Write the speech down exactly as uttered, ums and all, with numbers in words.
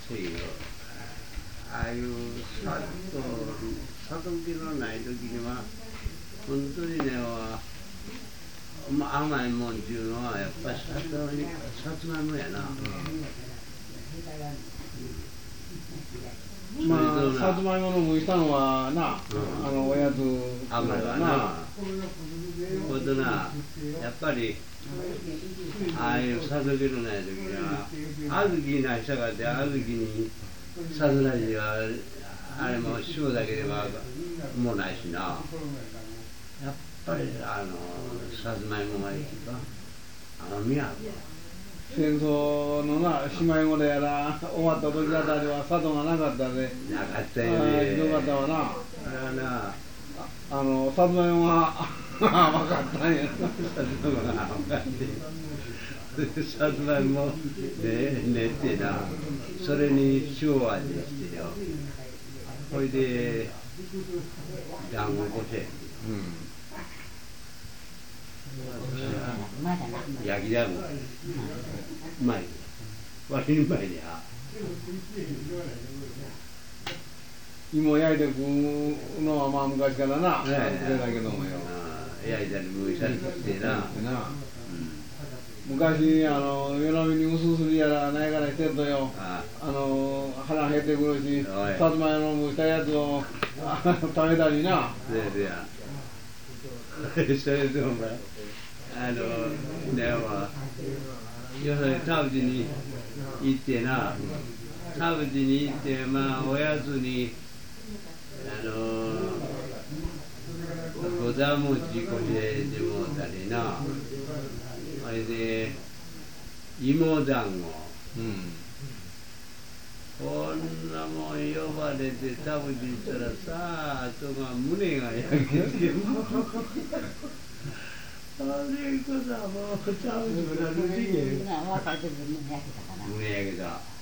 せいよ。ああいうさっと里気のない時には本当にね、まあ、甘いもんっていうのはやっぱりさつまいもやな。 うん、まあさつまいものむいたのはな、うん、あのおやつ甘いわな。ほんとな、やっぱりああいう里気のない時には小豆ないしたかって小豆にさつらいはあれも塩だけではもうないしな。やっぱりあのさつまいもが一番甘みあるわ。 戦争のなしまいもでやら終わった時あたりは砂糖がなかったで。 なかったよね。 ひどかったわな。 あれはな、 あのさつまいもが甘かったんや。 さつまいもが甘かった。さつまいもで練ってな、それに塩味してよ。ほいで団子こせ。焼き団子。うまい。割にうまいね。 芋焼いて食うのはまあ昔からな。それだけどもよ。 焼いたり蒸したりしてな。 昔あの夜なみに薄すりやらないからしてるとよ、あの腹減ってくるし、さつまいも蒸したやつを食べたりな。 それでや。それでお前あのねまあ要するに田淵に行ってな、田淵に行ってまあおやつにあのござ餅こせてもうたりな。それで芋団子、うん、こんなもん呼ばれて田淵行ったらさあ、あとが胸が焼けてあれこそもう田淵村の事件。 若い時に胸焼けたかな。 胸焼けた。